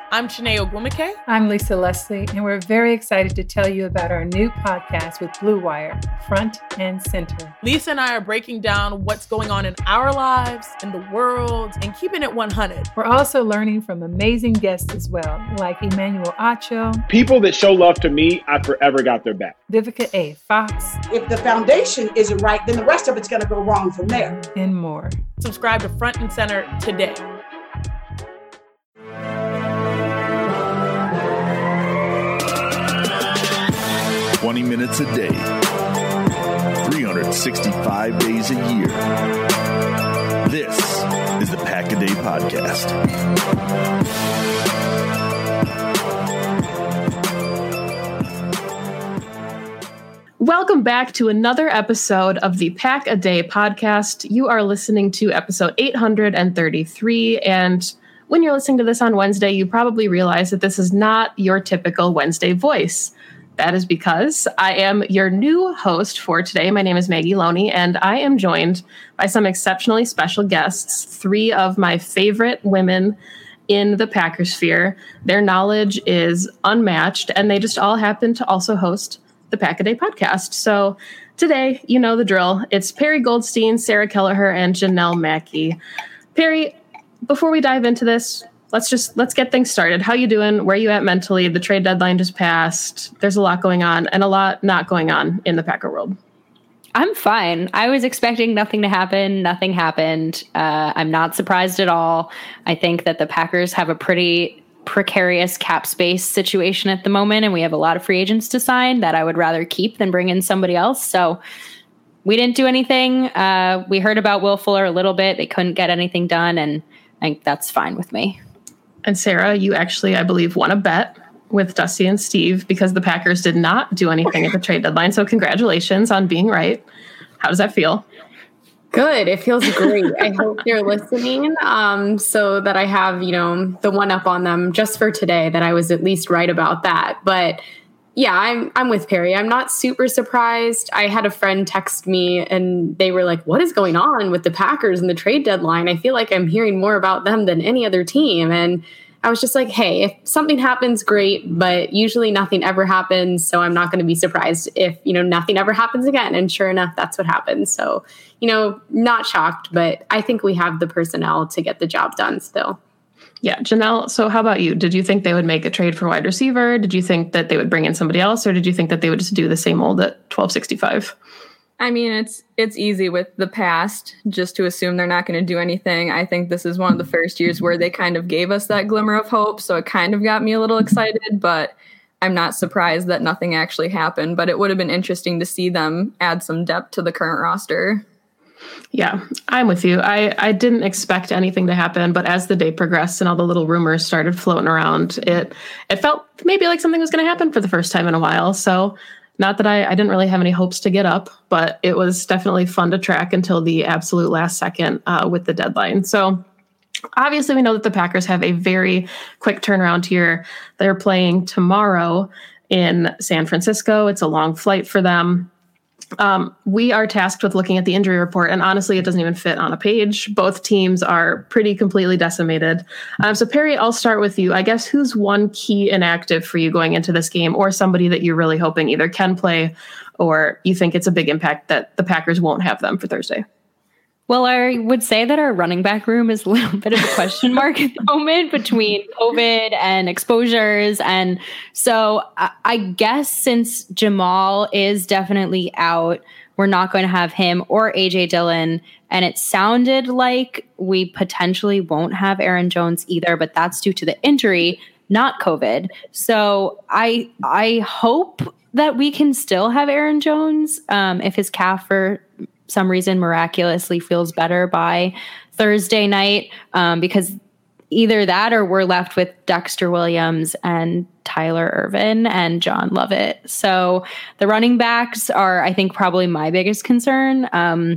I'm Chene Ogwumike. I'm Lisa Leslie, and we're very excited to tell you about our new podcast with Blue Wire, Front and Center. Lisa and I are breaking down what's going on in our lives, in the world, and keeping it 100. We're also learning from amazing guests as well, like Emmanuel Acho. People that show love to me, I forever got their back. Vivica A. Fox. If the foundation isn't right, then the rest of it's going to go wrong from there. And more. Subscribe to Front and Center today. Minutes a day, 365 days a year. This is the Pack a Day Podcast. Welcome back to another episode of the Pack a Day Podcast. You are listening to episode 833, and when you're listening to this on Wednesday, you probably realize that this is not your typical Wednesday voice. That is because I am your new host for today. My name is Maggie Loney, and I am joined by some exceptionally special guests, three of my favorite women in the Packersphere. Their knowledge is unmatched, and they just all happen to also host the Pack a Day Podcast. So today, you know the drill. It's Perry Goldstein, Sarah Kelleher, and Janelle Mackey. Perry, before we dive into this, let's get things started. How you doing? Where are you at mentally? The trade deadline just passed. There's a lot going on and a lot not going on in the Packer world. I'm fine. I was expecting nothing to happen. Nothing happened. I'm not surprised at all. I think that the Packers have a pretty precarious cap space situation at the moment, and we have a lot of free agents to sign that I would rather keep than bring in somebody else. So we didn't do anything. We heard about Will Fuller a little bit. They couldn't get anything done, and I think that's fine with me. And Sarah, you actually, I believe, won a bet with Dusty and Steve because the Packers did not do anything at the trade deadline. So congratulations on being right. How does that feel? Good. It feels great. I hope they're listening so that I have, the one up on them just for today, that I was at least right about that. But yeah, I'm with Perry. I'm not super surprised. I had a friend text me and they were like, what is going on with the Packers and the trade deadline? I feel like I'm hearing more about them than any other team. And I was just like, hey, if something happens, great, but usually nothing ever happens. So I'm not going to be surprised if, nothing ever happens again. And sure enough, that's what happened. So, not shocked, but I think we have the personnel to get the job done still. Yeah. Janelle, so how about you? Did you think they would make a trade for wide receiver? Did you think that they would bring in somebody else? Or did you think that they would just do the same old at 1265? I mean, it's easy with the past just to assume they're not going to do anything. I think this is one of the first years where they kind of gave us that glimmer of hope. So it kind of got me a little excited, but I'm not surprised that nothing actually happened. But it would have been interesting to see them add some depth to the current roster. Yeah, I'm with you. I didn't expect anything to happen, but as the day progressed and all the little rumors started floating around, it felt maybe like something was going to happen for the first time in a while. So not that I didn't really have any hopes to get up, but it was definitely fun to track until the absolute last second with the deadline. So obviously we know that the Packers have a very quick turnaround here. They're playing tomorrow in San Francisco. It's a long flight for them. We are tasked with looking at the injury report, and honestly, it doesn't even fit on a page. Both teams are pretty completely decimated. So Perry, I'll start with you. I guess who's one key inactive for you going into this game, or somebody that you're really hoping either can play or you think it's a big impact that the Packers won't have them for Thursday? Well, I would say that our running back room is a little bit of a question mark at the moment between COVID and exposures. And so I guess since Jamal is definitely out, we're not going to have him or AJ Dillon. And it sounded like we potentially won't have Aaron Jones either, but that's due to the injury, not COVID. So I hope that we can still have Aaron Jones if his calf for some reason miraculously feels better by Thursday night, because either that or we're left with Dexter Williams and Tyler Ervin and John Lovett. So the running backs are, I think, probably my biggest concern.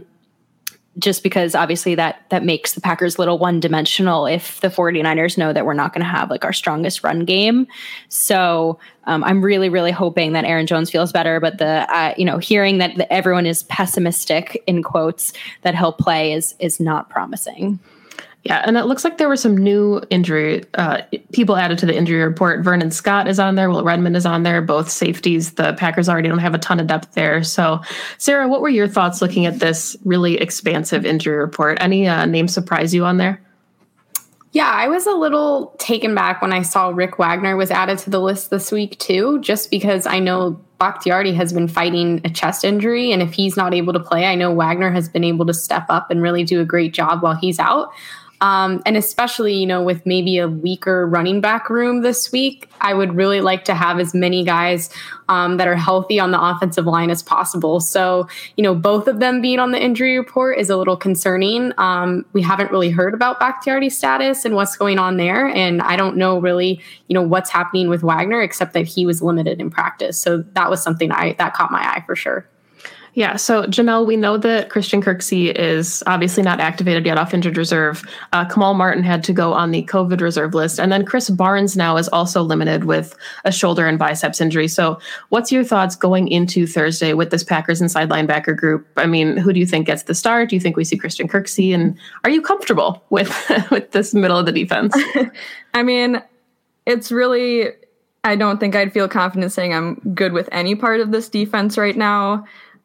Just because obviously that makes the Packers a little one-dimensional if the 49ers know that we're not going to have like our strongest run game. So I'm really, really hoping that Aaron Jones feels better. But hearing that everyone is pessimistic in quotes that he'll play is not promising. Yeah, and it looks like there were some new injury people added to the injury report. Vernon Scott is on there. Will Redmond is on there. Both safeties. The Packers already don't have a ton of depth there. So, Sarah, what were your thoughts looking at this really expansive injury report? Any names surprise you on there? Yeah, I was a little taken back when I saw Rick Wagner was added to the list this week too, just because I know Bakhtiari has been fighting a chest injury. And if he's not able to play, I know Wagner has been able to step up and really do a great job while he's out. And especially, with maybe a weaker running back room this week, I would really like to have as many guys that are healthy on the offensive line as possible. So, both of them being on the injury report is a little concerning. We haven't really heard about Bakhtiari's status and what's going on there. And I don't know really, what's happening with Wagner, except that he was limited in practice. So that was something that caught my eye for sure. Yeah, so Janelle, we know that Christian Kirksey is obviously not activated yet off injured reserve. Kamal Martin had to go on the COVID reserve list. And then Chris Barnes now is also limited with a shoulder and biceps injury. So what's your thoughts going into Thursday with this Packers inside linebacker group? I mean, who do you think gets the start? Do you think we see Christian Kirksey? And are you comfortable with this middle of the defense? I mean, it's really, I don't think I'd feel confident saying I'm good with any part of this defense right now.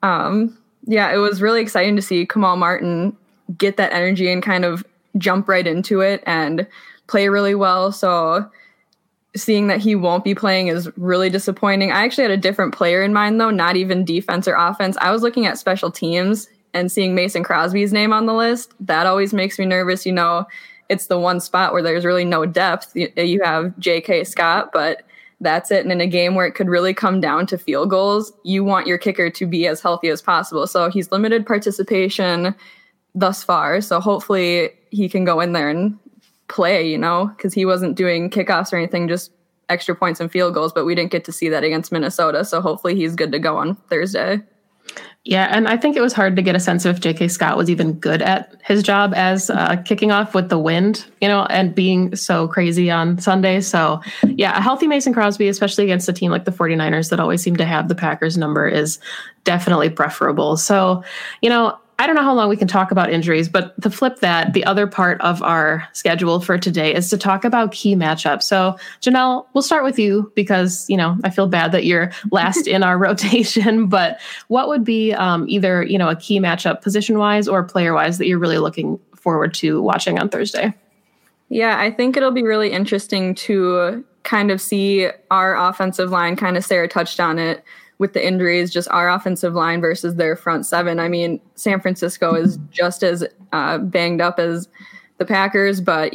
It was really exciting to see Kamal Martin get that energy and kind of jump right into it and play really well. So seeing that he won't be playing is really disappointing. I actually had a different player in mind, though, not even defense or offense. I was looking at special teams and seeing Mason Crosby's name on the list. That always makes me nervous. It's the one spot where there's really no depth. You have J.K. Scott, but that's it. And in a game where it could really come down to field goals, you want your kicker to be as healthy as possible. So he's limited participation thus far. So hopefully he can go in there and play, because he wasn't doing kickoffs or anything, just extra points and field goals. But we didn't get to see that against Minnesota. So hopefully he's good to go on Thursday. Yeah, and I think it was hard to get a sense of if J.K. Scott was even good at his job as kicking off with the wind, and being so crazy on Sunday. So, yeah, a healthy Mason Crosby, especially against a team like the 49ers that always seem to have the Packers number, is definitely preferable. So, I don't know how long we can talk about injuries, but to flip that, the other part of our schedule for today is to talk about key matchups. So, Janelle, we'll start with you because, I feel bad that you're last in our rotation, but what would be either, a key matchup position-wise or player-wise that you're really looking forward to watching on Thursday? Yeah, I think it'll be really interesting to kind of see our offensive line, kind of Sarah touched on it, with the injuries, just our offensive line versus their front seven. I mean, San Francisco is just as banged up as the Packers, but,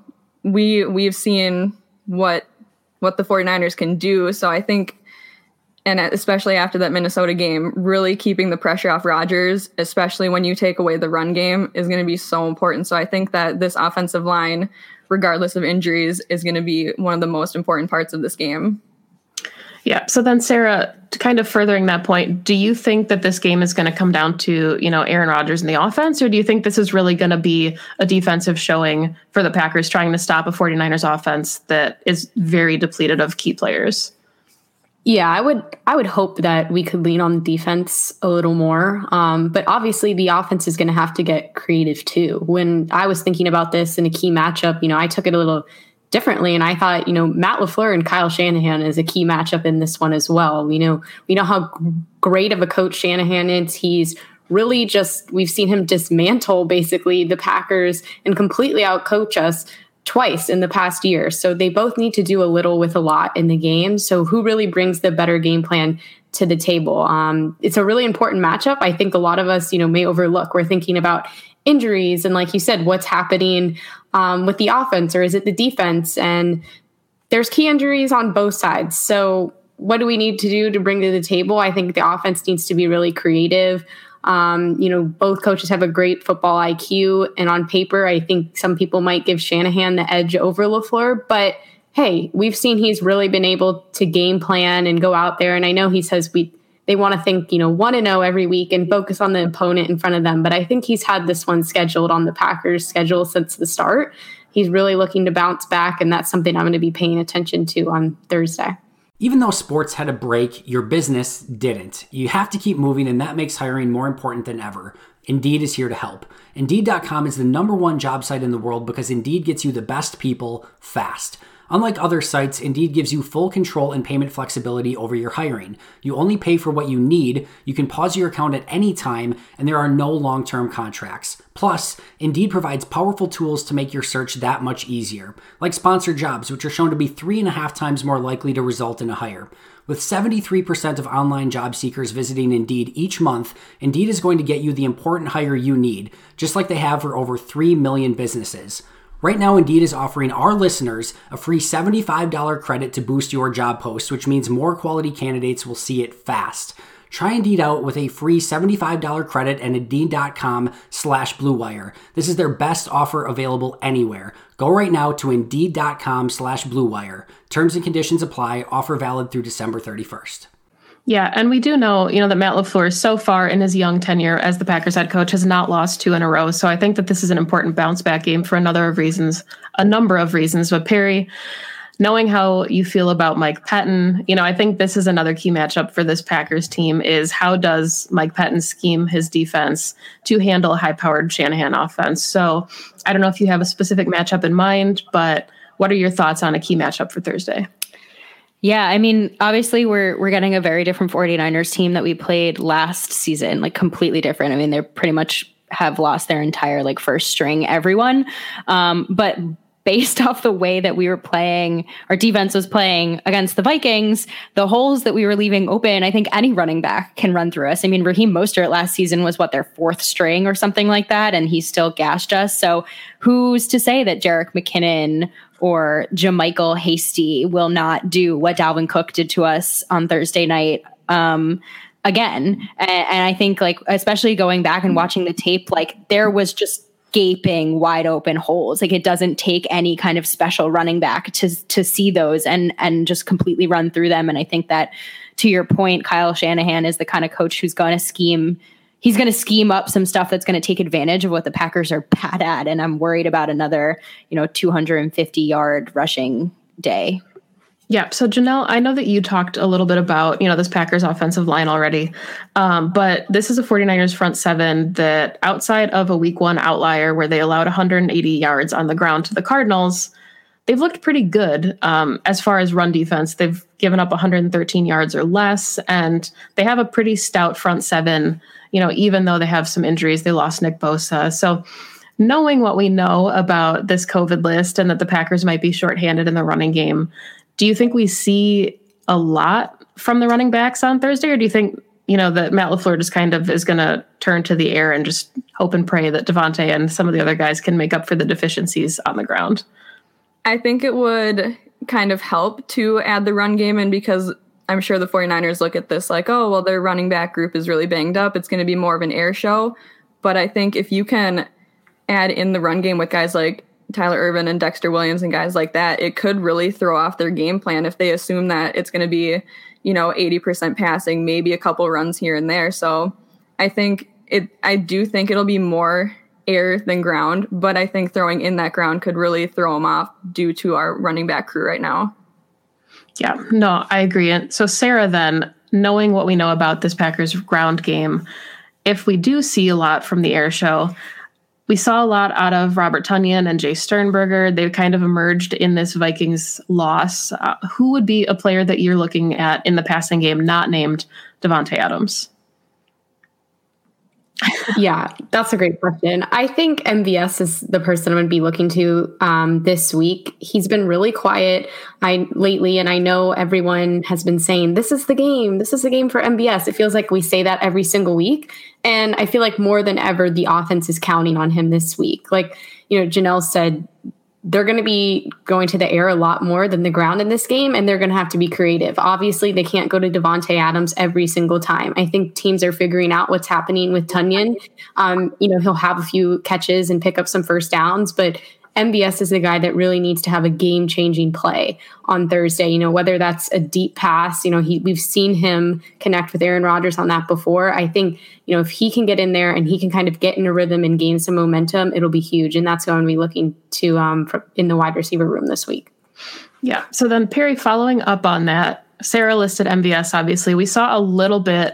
we've seen what the 49ers can do. So I think, and especially after that Minnesota game, really keeping the pressure off Rodgers, especially when you take away the run game, is going to be so important. So I think that this offensive line, regardless of injuries, is going to be one of the most important parts of this game. Yeah. So then, Sarah, kind of furthering that point, do you think that this game is going to come down to, Aaron Rodgers and the offense, or do you think this is really going to be a defensive showing for the Packers trying to stop a 49ers offense that is very depleted of key players? Yeah, I would hope that we could lean on the defense a little more. But obviously the offense is going to have to get creative too. When I was thinking about this in a key matchup, I took it a little differently. And I thought, Matt LaFleur and Kyle Shanahan is a key matchup in this one as well. We know how great of a coach Shanahan is. He's really we've seen him dismantle basically the Packers and completely outcoach us twice in the past year. So they both need to do a little with a lot in the game. So who really brings the better game plan to the table? It's a really important matchup. I think a lot of us, may overlook. We're thinking about injuries and, like you said, what's happening with the offense, or is it the defense? And there's key injuries on both sides. So what do we need to do to bring to the table? I think the offense needs to be really creative. Both coaches have a great football IQ, and on paper, I think some people might give Shanahan the edge over LaFleur, but hey, we've seen he's really been able to game plan and go out there. And I know he says they want to think, 1-0 every week and focus on the opponent in front of them. But I think he's had this one scheduled on the Packers schedule since the start. He's really looking to bounce back, and that's something I'm going to be paying attention to on Thursday. Even though sports had a break, your business didn't. You have to keep moving, and that makes hiring more important than ever. Indeed is here to help. Indeed.com is the #1 job site in the world because Indeed gets you the best people fast. Unlike other sites, Indeed gives you full control and payment flexibility over your hiring. You only pay for what you need, you can pause your account at any time, and there are no long-term contracts. Plus, Indeed provides powerful tools to make your search that much easier, like sponsored jobs, which are shown to be 3.5 times more likely to result in a hire. With 73% of online job seekers visiting Indeed each month, Indeed is going to get you the important hire you need, just like they have for over 3 million businesses. Right now, Indeed is offering our listeners a free $75 credit to boost your job post, which means more quality candidates will see it fast. Try Indeed out with a free $75 credit at Indeed.com/Blue Wire. This is their best offer available anywhere. Go right now to Indeed.com/Blue Wire. Terms and conditions apply. Offer valid through December 31st. Yeah, and we do know, that Matt LaFleur so far in his young tenure as the Packers head coach has not lost 2 in a row. So I think that this is an important bounce back game for a number of reasons. But Perry, knowing how you feel about Mike Pettin, I think this is another key matchup for this Packers team is how does Mike Pettin scheme his defense to handle a high-powered Shanahan offense? So I don't know if you have a specific matchup in mind, but what are your thoughts on a key matchup for Thursday? Yeah, obviously we're getting a very different 49ers team that we played last season, like completely different. They pretty much have lost their entire first string, everyone. But based off the way that we were playing, our defense was playing against the Vikings, the holes that we were leaving open, I think any running back can run through us. Raheem Mostert last season was their 4th string or something like that, and he still gashed us. So who's to say that Jerick McKinnon or JaMycal Hasty will not do what Dalvin Cook did to us on Thursday night again? And I think especially going back and watching the tape, there was just gaping wide open holes. It doesn't take any kind of special running back to see those and just completely run through them. And I think that, to your point, Kyle Shanahan is the kind of coach who's going to scheme. He's going to scheme up some stuff that's going to take advantage of what the Packers are bad at. And I'm worried about another, 250-yard rushing day. Yeah. So Janelle, I know that you talked a little bit about, this Packers offensive line already. But this is a 49ers front seven that, outside of a week 1 outlier where they allowed 180 yards on the ground to the Cardinals, they've looked pretty good as far as run defense. They've given up 113 yards or less, and they have a pretty stout front seven, even though they have some injuries. They lost Nick Bosa. So knowing what we know about this COVID list and that the Packers might be shorthanded in the running game, do you think we see a lot from the running backs on Thursday, or do you think, that Matt LaFleur just kind of is going to turn to the air and just hope and pray that Devontae and some of the other guys can make up for the deficiencies on the ground? I think it would kind of help to add the run game in, because I'm sure the 49ers look at this like, oh, well, their running back group is really banged up. It's going to be more of an air show. But I think if you can add in the run game with guys like Tyler Ervin and Dexter Williams and guys like that, it could really throw off their game plan if they assume that it's going to be, 80% passing, maybe a couple runs here and there. So I do think it'll be more air than ground, but I think throwing in that ground could really throw them off due to our running back crew right now. Yeah, no, I agree. And so Sarah, then, knowing what we know about this Packers ground game, if we do see a lot from the air show, we saw a lot out of Robert Tonyan and Jay Sternberger. They kind of emerged in this Vikings loss. Who would be a player that you're looking at in the passing game not named Davante Adams? Yeah, that's a great question. I think MVS is the person I'm going to be looking to this week. He's been really quiet lately, and I know everyone has been saying, this is the game. This is the game for MVS. It feels like we say that every single week, and I feel like more than ever, the offense is counting on him this week. Like, Janelle said, they're going to be going to the air a lot more than the ground in this game, and they're going to have to be creative. Obviously, they can't go to Davante Adams every single time. I think teams are figuring out what's happening with Tonyan. He'll have a few catches and pick up some first downs, but MVS is the guy that really needs to have a game-changing play on Thursday. Whether that's a deep pass, we've seen him connect with Aaron Rodgers on that before. I think, if he can get in there and he can kind of get in a rhythm and gain some momentum, it'll be huge. And that's going to be looking to in the wide receiver room this week. Yeah. So then, Perry, following up on that, Sarah listed MVS, obviously. We saw a little bit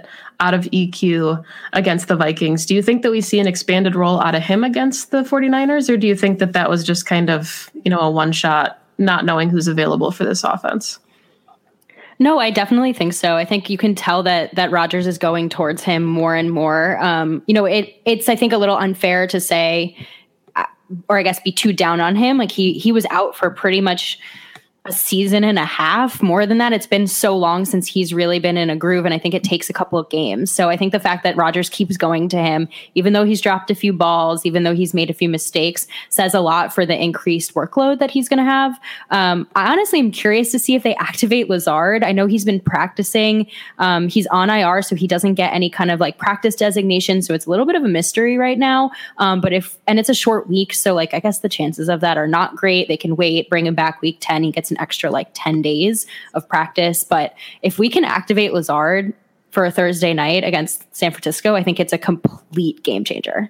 out of EQ against the Vikings. Do you think that we see an expanded role out of him against the 49ers, or do you think that that was just kind of, a one shot, not knowing who's available for this offense? No, I definitely think so. I think you can tell that Rodgers is going towards him more and more. It's I think a little unfair to say, or I guess be too down on him. Like he was out for pretty much a season and a half, more than that. It's been so long since he's really been in a groove, and I think it takes a couple of games. So I think the fact that Rodgers keeps going to him, even though he's dropped a few balls, even though he's made a few mistakes, says a lot for the increased workload that he's going to have. I honestly am curious to see if they activate Lazard. I know he's been practicing. He's on IR, so he doesn't get any kind of like practice designation. So it's a little bit of a mystery right now. And it's a short week, so like I guess the chances of that are not great. They can wait, bring him back week 10. He gets an extra like 10 days of practice. But if we can activate Lazard for a Thursday night against San Francisco, I think it's a complete game changer.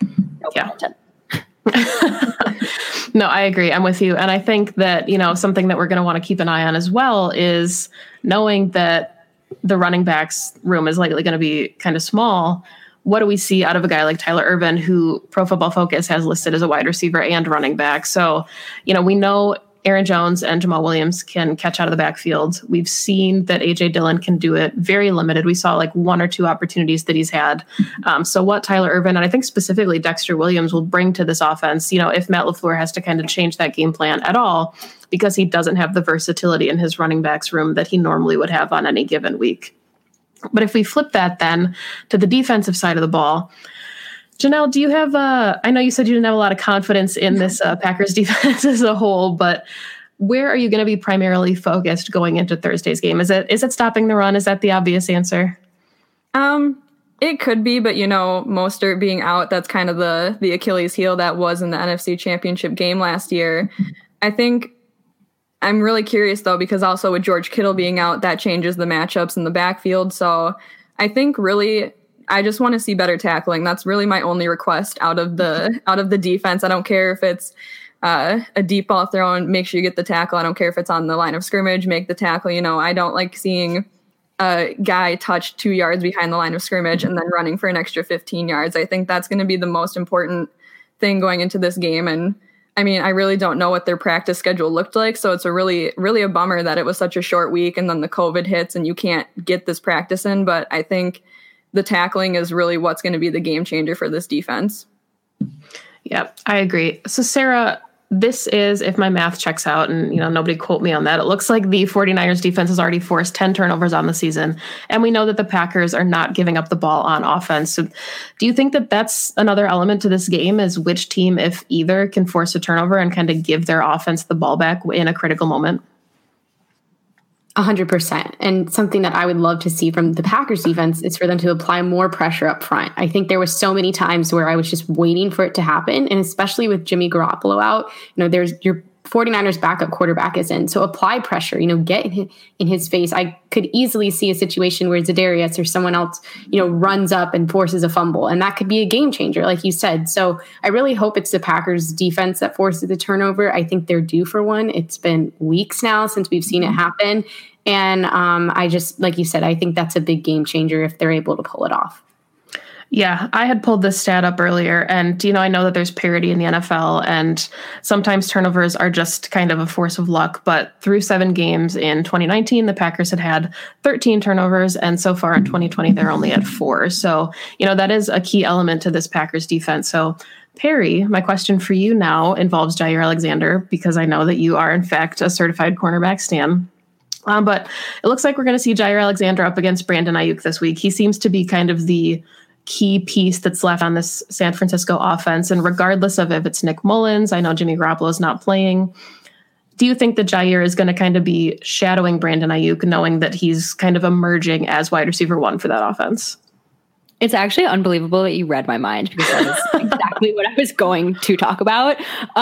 No, I agree. I'm with you. And I think that, something that we're going to want to keep an eye on as well is knowing that the running backs room is likely going to be kind of small. What do we see out of a guy like Tyler Ervin, who Pro Football Focus has listed as a wide receiver and running back? So, we know Aaron Jones and Jamal Williams can catch out of the backfield. We've seen that A.J. Dillon can do it, very limited. We saw like one or two opportunities that he's had. So what Tyler Ervin, and I think specifically Dexter Williams, will bring to this offense, if Matt LaFleur has to kind of change that game plan at all, because he doesn't have the versatility in his running backs room that he normally would have on any given week. But if we flip that then to the defensive side of the ball, Janelle, do you have, I know you said you didn't have a lot of confidence in this Packers defense as a whole, but where are you going to be primarily focused going into Thursday's game? Is it stopping the run? Is that the obvious answer? It could be, but Mostert being out, that's kind of the Achilles heel that was in the NFC Championship game last year. I think I'm really curious though, because also with George Kittle being out, that changes the matchups in the backfield. So I think really, I just want to see better tackling. That's really my only request out of the defense. I don't care if it's a deep ball thrown, make sure you get the tackle. I don't care if it's on the line of scrimmage, make the tackle. I don't like seeing a guy touch 2 yards behind the line of scrimmage and then running for an extra 15 yards. I think that's going to be the most important thing going into this game. And I mean, I really don't know what their practice schedule looked like. So it's really a bummer that it was such a short week and then the COVID hits and you can't get this practice in. But I think the tackling is really what's going to be the game changer for this defense. Yep, I agree. So Sarah, this is, if my math checks out, and nobody quote me on that, it looks like the 49ers defense has already forced 10 turnovers on the season. And we know that the Packers are not giving up the ball on offense. So do you think that that's another element to this game, is which team, if either, can force a turnover and kind of give their offense the ball back in a critical moment? 100%. And something that I would love to see from the Packers defense is for them to apply more pressure up front. I think there was so many times where I was just waiting for it to happen. And especially with Jimmy Garoppolo out, there's your 49ers backup quarterback is in. So apply pressure, get in his face. I could easily see a situation where Za'Darius or someone else, runs up and forces a fumble. And that could be a game changer, like you said. So I really hope it's the Packers defense that forces the turnover. I think they're due for one. It's been weeks now since we've seen it happen. And I just, like you said, I think that's a big game changer if they're able to pull it off. Yeah, I had pulled this stat up earlier, and I know that there's parity in the NFL, and sometimes turnovers are just kind of a force of luck, but through 7 games in 2019, the Packers had 13 turnovers, and so far in 2020, they're only at 4. So, that is a key element to this Packers defense. So, Perry, my question for you now involves Jaire Alexander, because I know that you are, in fact, a certified cornerback stan. But it looks like we're going to see Jaire Alexander up against Brandon Ayuk this week. He seems to be kind of the key piece that's left on this San Francisco offense. And regardless of if it's Nick Mullins, I know Jimmy Garoppolo is not playing. Do you think that Jaire is going to kind of be shadowing Brandon Ayuk, knowing that he's kind of emerging as wide receiver 1 for that offense? It's actually unbelievable that you read my mind, because that is exactly what I was going to talk about.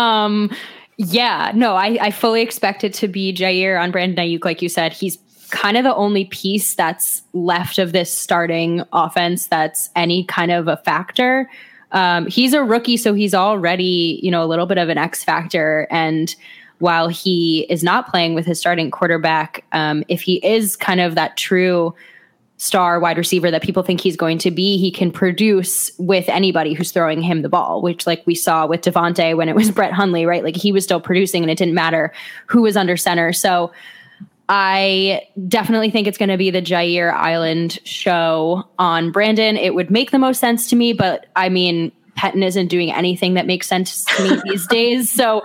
I fully expect it to be Jaire on Brandon Ayuk. Like you said, he's kind of the only piece that's left of this starting offense that's any kind of a factor. He's a rookie, so he's already, a little bit of an X factor. And while he is not playing with his starting quarterback, if he is kind of that true star wide receiver that people think he's going to be, he can produce with anybody who's throwing him the ball, which like we saw with Devontae when it was Brett Hundley, right? Like he was still producing and it didn't matter who was under center. So I definitely think it's going to be the Jair Island show on Brandon. It would make the most sense to me, but I mean, Pettine isn't doing anything that makes sense to me these days. So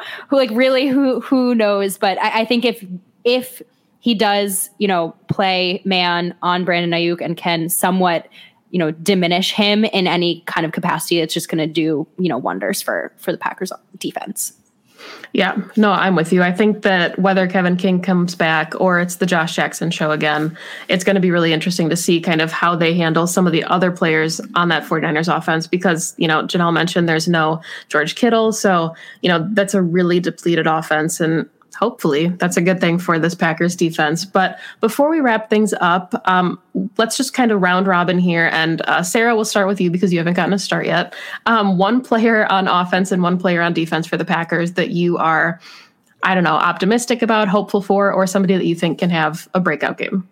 who knows? But I think if he does, play man on Brandon Ayuk and can somewhat, diminish him in any kind of capacity, it's just going to do, wonders for the Packers defense. Yeah, no, I'm with you. I think that whether Kevin King comes back or it's the Josh Jackson show again, it's going to be really interesting to see kind of how they handle some of the other players on that 49ers offense because, Janelle mentioned there's no George Kittle. So, that's a really depleted offense. And hopefully that's a good thing for this Packers defense. But before we wrap things up, let's just kind of round robin here. And Sarah, we'll start with you because you haven't gotten a start yet. One player on offense and one player on defense for the Packers that you are, optimistic about, hopeful for, or somebody that you think can have a breakout game.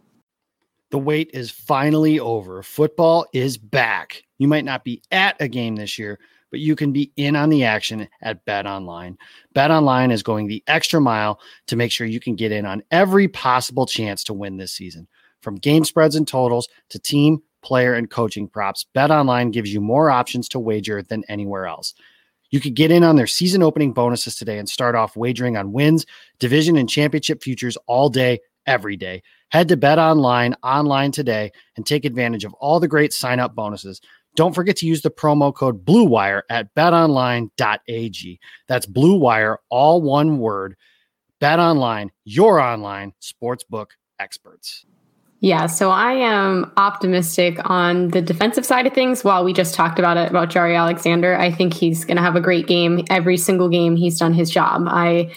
The wait is finally over. Football is back. You might not be at a game this year, but you can be in on the action at BetOnline. BetOnline is going the extra mile to make sure you can get in on every possible chance to win this season. From game spreads and totals to team, player, and coaching props, BetOnline gives you more options to wager than anywhere else. You could get in on their season opening bonuses today and start off wagering on wins, division, and championship futures all day, every day. Head to BetOnline online today and take advantage of all the great sign-up bonuses. Don't forget to use the promo code BlueWire at betonline.ag. That's BlueWire, all one word. BetOnline, your online sportsbook experts. Yeah, so I am optimistic on the defensive side of things. While we just talked about Jair Alexander, I think he's going to have a great game. Every single game, he's done his job. I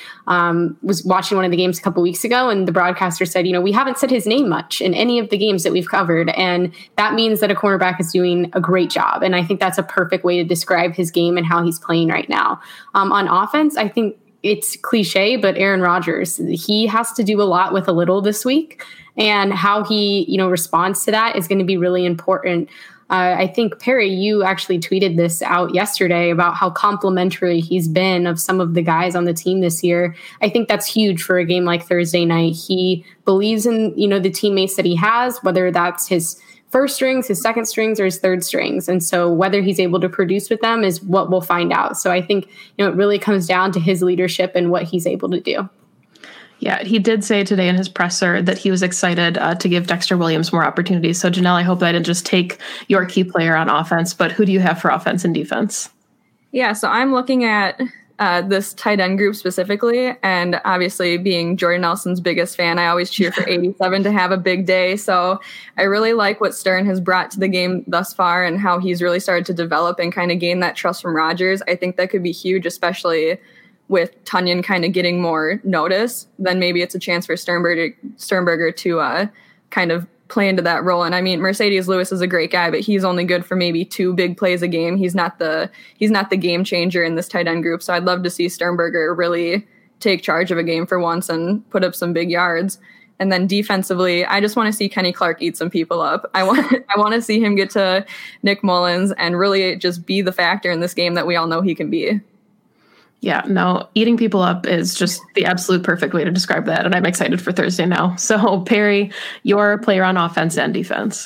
was watching one of the games a couple weeks ago, and the broadcaster said, we haven't said his name much in any of the games that we've covered, and that means that a cornerback is doing a great job. And I think that's a perfect way to describe his game and how he's playing right now. On offense, I think it's cliche, but Aaron Rodgers, he has to do a lot with a little this week. And how he, responds to that is going to be really important. I think, Perry, you actually tweeted this out yesterday about how complimentary he's been of some of the guys on the team this year. I think that's huge for a game like Thursday night. He believes in, the teammates that he has, whether that's his first strings, his second strings, or his third strings. And so whether he's able to produce with them is what we'll find out. So I think, it really comes down to his leadership and what he's able to do. Yeah, he did say today in his presser that he was excited to give Dexter Williams more opportunities. So, Janelle, I hope that I didn't just take your key player on offense, but who do you have for offense and defense? Yeah, so I'm looking at this tight end group specifically, and obviously being Jordan Nelson's biggest fan, I always cheer for 87 to have a big day. So I really like what Stern has brought to the game thus far and how he's really started to develop and kind of gain that trust from Rodgers. I think that could be huge, especially with Tonyan kind of getting more notice. Then maybe it's a chance for Sternberger to kind of play into that role. And I mean, Mercedes Lewis is a great guy, but he's only good for maybe 2 big plays a game. He's not the game changer in this tight end group. So I'd love to see Sternberger really take charge of a game for once and put up some big yards. And then defensively, I just want to see Kenny Clark eat some people up. I want to see him get to Nick Mullins and really just be the factor in this game that we all know he can be. Yeah, no, eating people up is just the absolute perfect way to describe that. And I'm excited for Thursday now. So, Perry, your player on offense and defense.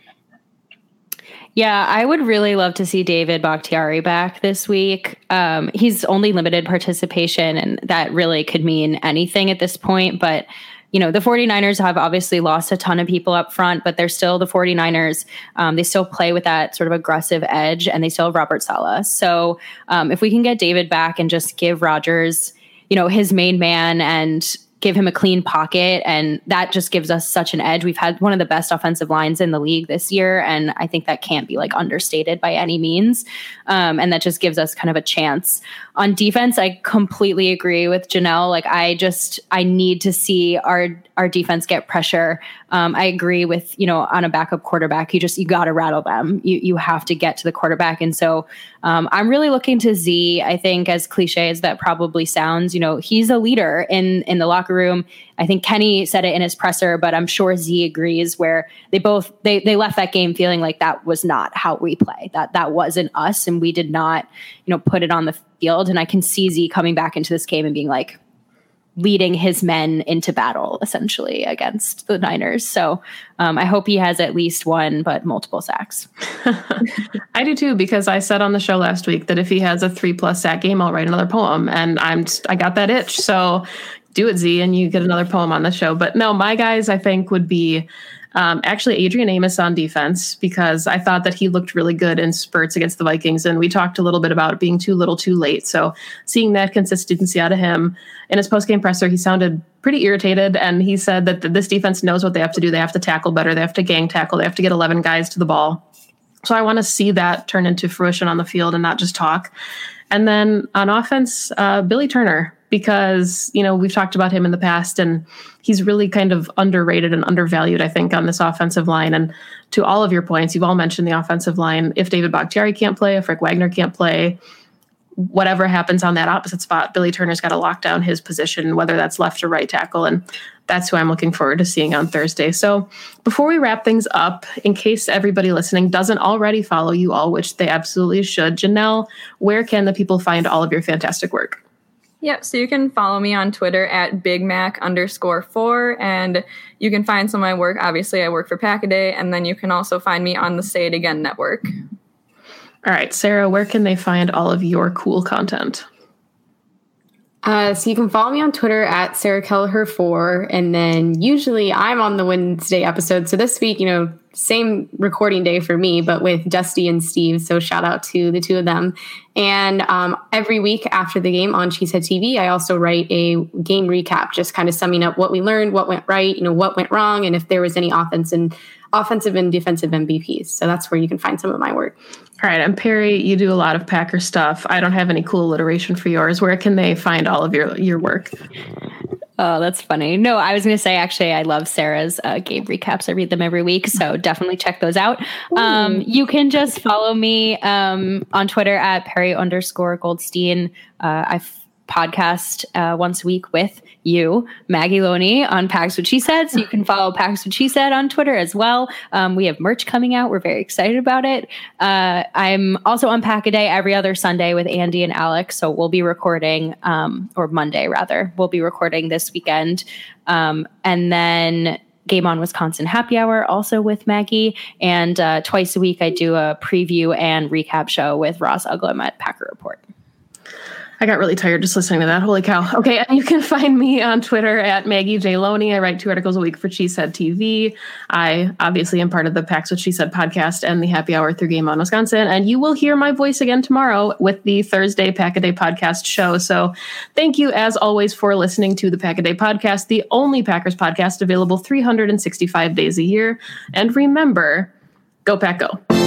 Yeah, I would really love to see David Bakhtiari back this week. He's only limited participation, and that really could mean anything at this point. But the 49ers have obviously lost a ton of people up front, but they're still the 49ers. They still play with that sort of aggressive edge, and they still have Robert Saleh. So if we can get David back and just give Rodgers, his main man and give him a clean pocket, and that just gives us such an edge. We've had one of the best offensive lines in the league this year, and I think that can't be understated by any means. And that just gives us kind of a chance. On defense, I completely agree with Janelle. I need to see our defense get pressure. I agree with, on a backup quarterback, you got to rattle them. You have to get to the quarterback. And so I'm really looking to Z. I think, as cliche as that probably sounds, he's a leader in the locker locker room. I think Kenny said it in his presser, but I'm sure Z agrees, where they left that game feeling like that was not how we play, that wasn't us, and we did not, put it on the field. And I can see Z coming back into this game and being like, leading his men into battle essentially against the Niners. So I hope he has at least one, but multiple sacks. I do too, because I said on the show last week that if he has a 3+ sack game, I'll write another poem, and I got that itch. So do it, Z, and you get another poem on the show. But no, my guys I think would be actually Adrian Amos on defense, because I thought that he looked really good in spurts against the Vikings. And we talked a little bit about it being too little too late. So seeing that consistency out of him in his post-game presser, he sounded pretty irritated. And he said that this defense knows what they have to do. They have to tackle better. They have to gang tackle. They have to get 11 guys to the ball. So I want to see that turn into fruition on the field and not just talk. And then on offense, Billy Turner, because, we've talked about him in the past, and he's really kind of underrated and undervalued, I think, on this offensive line. And to all of your points, you've all mentioned the offensive line. If David Bakhtiari can't play, if Rick Wagner can't play, whatever happens on that opposite spot, Billy Turner's got to lock down his position, whether that's left or right tackle. And that's who I'm looking forward to seeing on Thursday. So before we wrap things up, in case everybody listening doesn't already follow you all, which they absolutely should, Janelle, where can the people find all of your fantastic work? Yep. So you can follow me on Twitter at BigMac_4, and you can find some of my work. Obviously, I work for Pack-A-Day, and then you can also find me on the Say It Again network. All right, Sarah, where can they find all of your cool content? So you can follow me on Twitter at Sarah Kelleher4, and then usually I'm on the Wednesday episode. So this week, same recording day for me, but with Dusty and Steve. So shout out to the two of them. And every week after the game on Cheesehead TV, I also write a game recap, just kind of summing up what we learned, what went right, what went wrong, and if there was any offensive and defensive MVPs. So that's where you can find some of my work. All right. And Perry, you do a lot of Packer stuff. I don't have any cool alliteration for yours. Where can they find all of your work? Oh, that's funny. No, I was going to say, actually, I love Sarah's game recaps. I read them every week, so definitely check those out. You can just follow me on Twitter at Perry_Goldstein. I've podcast once a week with you, Maggie Loney, on Packs What She Said. So you can follow Packs What She Said on Twitter as well. We have merch coming out. We're very excited about it. I'm also on Pack-A-Day every other Sunday with Andy and Alex. So we'll be recording, or Monday rather, we'll be recording this weekend. And then Game On Wisconsin Happy Hour also with Maggie. And twice a week I do a preview and recap show with Ross Uglum at Packer Report. I got really tired just listening to that. Holy cow. Okay, and you can find me on Twitter at Maggie J. Loney. I write 2 articles a week for Cheesehead TV. I obviously am part of the Packs What She Said podcast and the Happy Hour through Game On Wisconsin. And you will hear my voice again tomorrow with the Thursday Pack-A-Day podcast show. So thank you, as always, for listening to the Pack-A-Day podcast, the only Packers podcast available 365 days a year. And remember, go Pack Go.